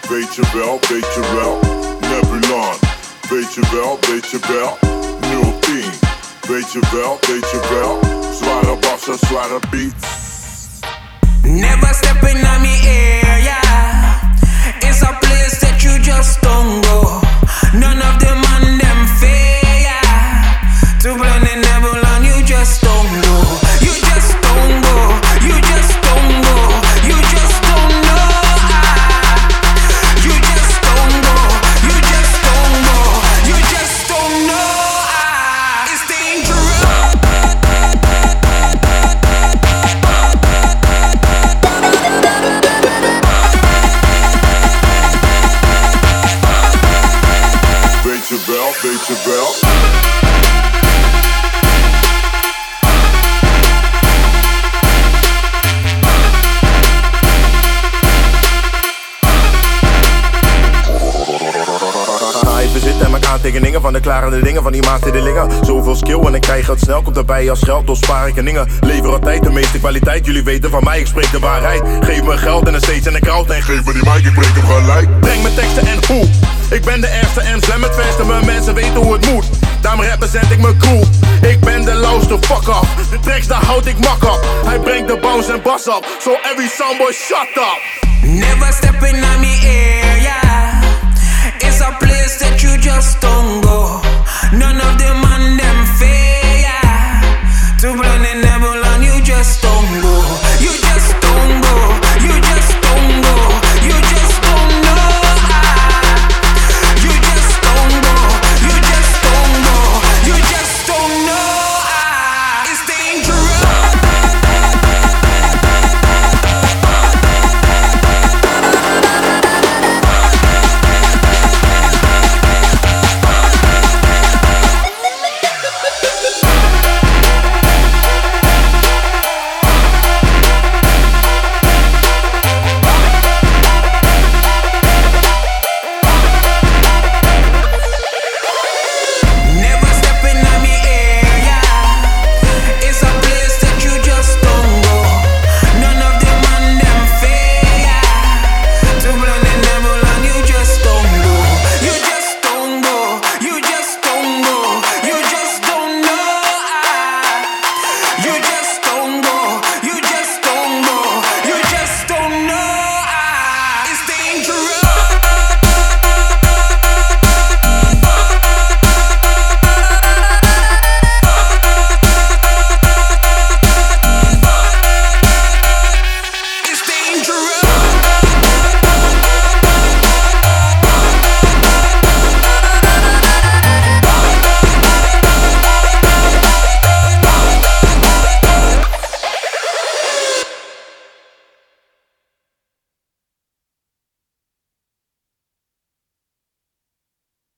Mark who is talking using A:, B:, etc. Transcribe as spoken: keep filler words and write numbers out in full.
A: weet je wel, weet je wel. Nebulon, weet je wel, weet je wel. nul tien, weet je wel, weet je wel. Zware bassen, zware beats.
B: Never stepping on me area. It's a place that you just don't go. None of them on them fair. To blend in Nebulon, you just don't know. You just don't go. You just don't go. You just don't know. You just don't go. You just don't go. You just don't know. It's dangerous.
A: Weet je wel, weet je wel.
C: We zitten en elkaar tekeningen van de klarende dingen van die maatstedelingen. Zoveel skill en ik krijg het snel, komt erbij als geld, dus spaar ik en dingen. Lever altijd de meeste kwaliteit, jullie weten van mij, ik spreek de waarheid. Geef me geld en een steeds en de crowd en geef me die mic, ik breek hem gelijk. Breng me teksten en hoe, ik ben de ergste en slam het verste, mijn mensen weten hoe het moet. Daarom represent ik mijn crew, ik ben de lauwste fuck up. De tracks daar houd ik mak op, hij brengt de bounce en bas op. So every soundboy shut up.
B: Never stepping on me area. It's a place that you just don't go. None of them